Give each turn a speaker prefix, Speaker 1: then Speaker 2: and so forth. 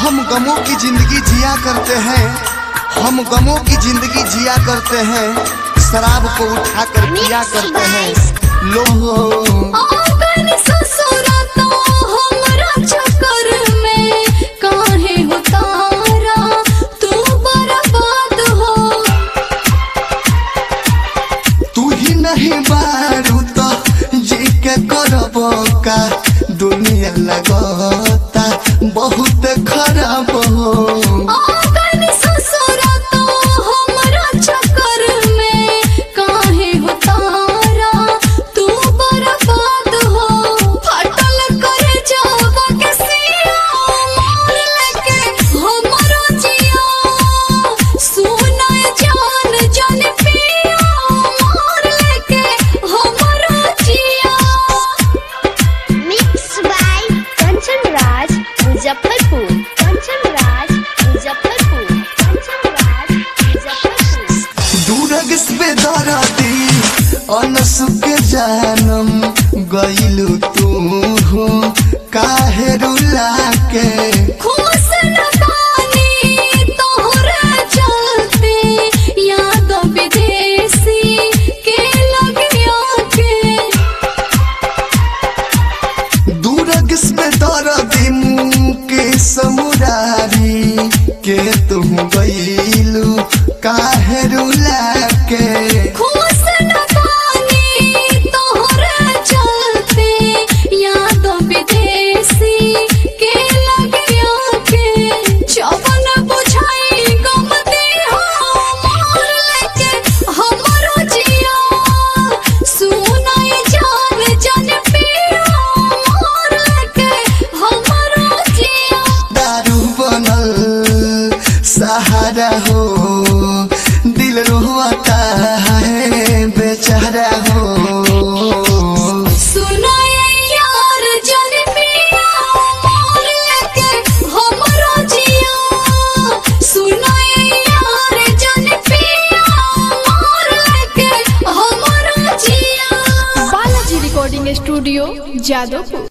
Speaker 1: हम गमों की जिंदगी जिया करते हैं, हम गमों की जिंदगी जिया करते हैं, शराब को उठा कर पिया करते हैं लोग। तू ही नहीं बारू तो जी के करब का, दुनिया लगता बहुत खराब हो। अनसु के जानम गइलू तू हो काहे रुला के,
Speaker 2: खुश न पानी तोहरा चलते याद विदेशी के लगिया के।
Speaker 1: दूर किसमें दर्दी मुँह के समुरारी के तुम गइलू काहे रुला के। सहारा हो दिल रोता है बेचारा हो।
Speaker 2: सुनाए यार जन पिया मोर लेके हमरो जिया, सुनाए यार जन पिया मोर लेके हमरो जिया।
Speaker 3: Balaji recording studio, Jadavpur.